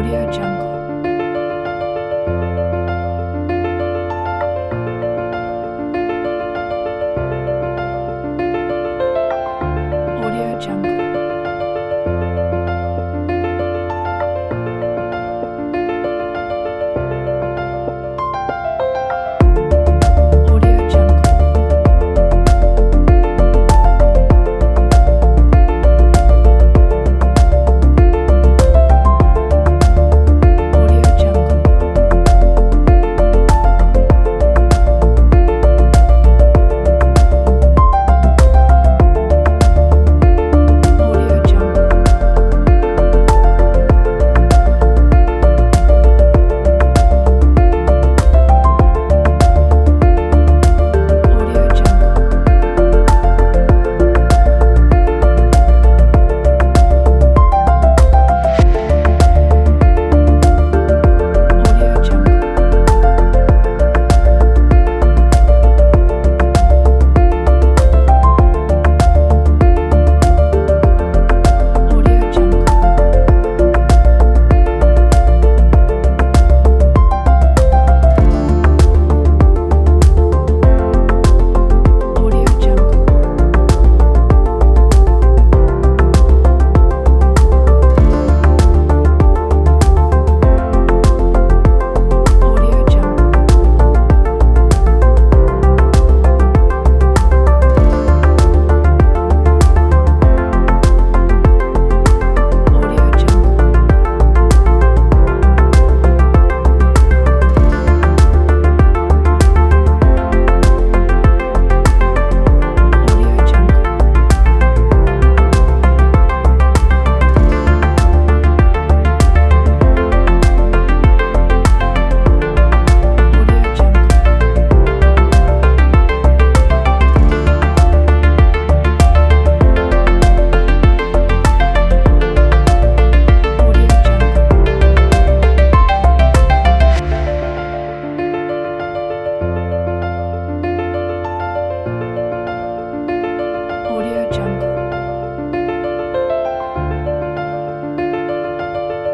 Audio Jungle. Audio Jungle. Audio Jungle. Audio Jungle. Audio Jungle. Audio Jungle. Audio Jungle. Audio Jungle. Audio Jungle. Audio Jungle. Audio Jungle. Audio Jungle. Audio Jungle. Audio Jungle. Audio Jungle.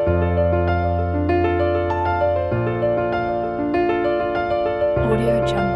Audio Jungle.